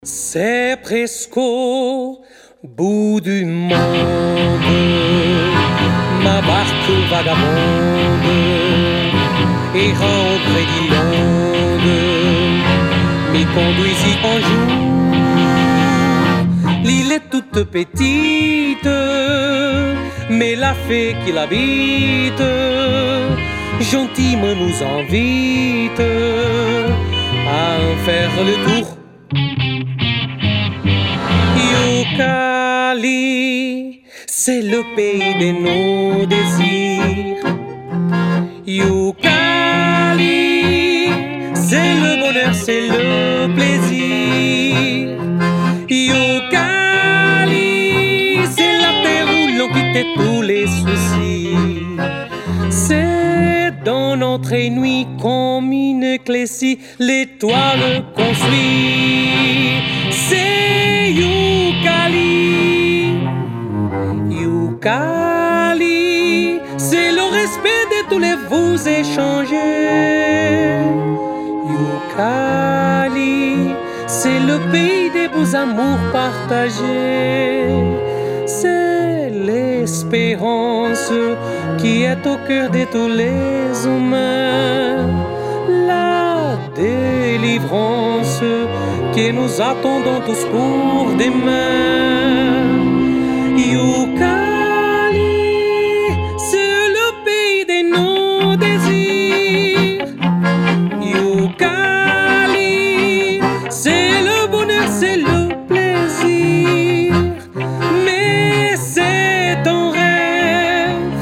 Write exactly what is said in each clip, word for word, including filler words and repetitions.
C'est presque au bout du monde, ma barque vagabonde, errant auprès d'Irlande, m'y conduisit un jour. L'île est toute petite, mais la fée qui l'habite gentiment nous invite à en faire le tour. Youkali, c'est le pays de nos désirs. Youkali, c'est le bonheur, c'est le plaisir. Youkali, c'est la terre où l'on quitte tous les soucis. C'est dans notre nuit comme une éclaircie, l'étoile construit. C'est Youkali, Youkali, c'est le respect de tous les vous échangés. Youkali, c'est le pays des beaux amours partagés. C'est l'espérance qui est au cœur de tous les humains. La délivrance que nous attendons tous pour demain. Youkali, c'est le pays de nos désirs. Youkali, c'est le bonheur, c'est le plaisir. Mais c'est un rêve,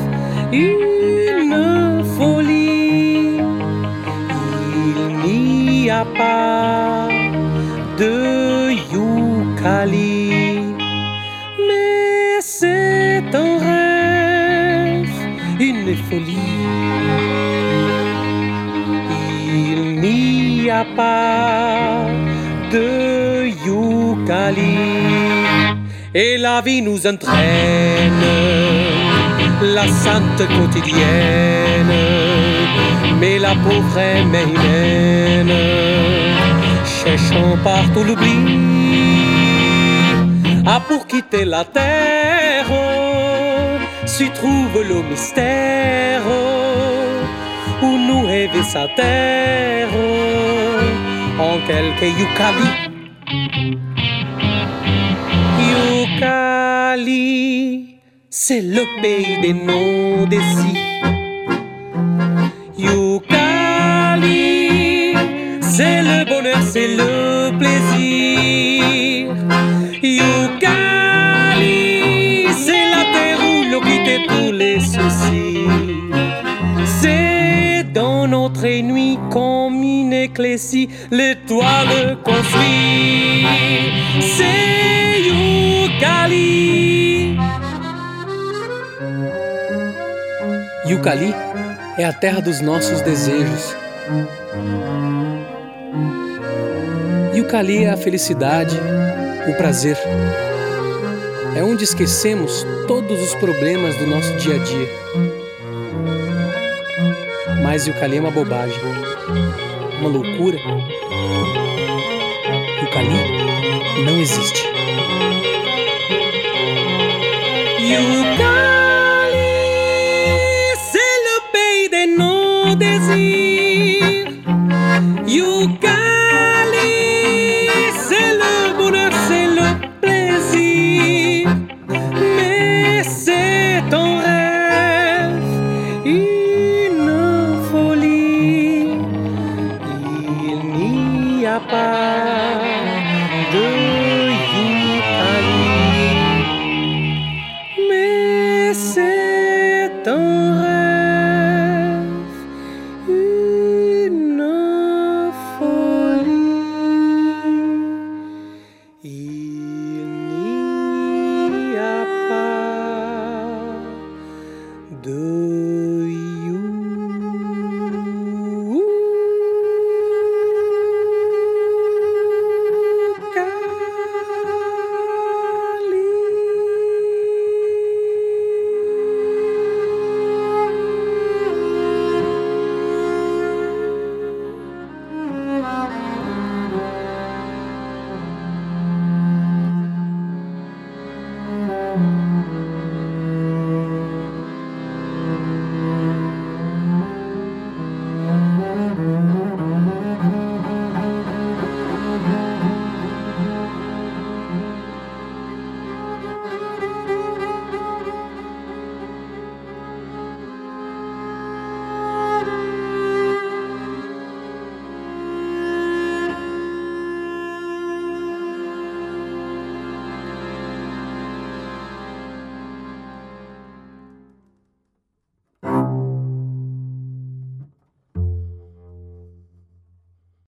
une folie. Il n'y a pas de Youkali, mais c'est un rêve, une folie. Il n'y a pas de Youkali. Et la vie nous entraîne, la sainte quotidienne, mais la pauvre âme humaine, cherchant partout l'oubli. Ah, pour quitter la terre, s'y trouve le mystère, où nous rêver sa terre, en quelques Youkali. Youkali, c'est le pays de nos désirs. Youkali, c'est le bonheur, c'est le plaisir. Youkali, c'est la terre où l'on quitte tous les soucis. C'est dans notre nuit comme une éclaircie, l'étoile construit. C'est Youkali. Youkali é a terra dos nossos desejos. Youkali é a felicidade, o prazer. É onde esquecemos todos os problemas do nosso dia a dia. Mas Youkali é uma bobagem, uma loucura. Youkali não existe. Youkali.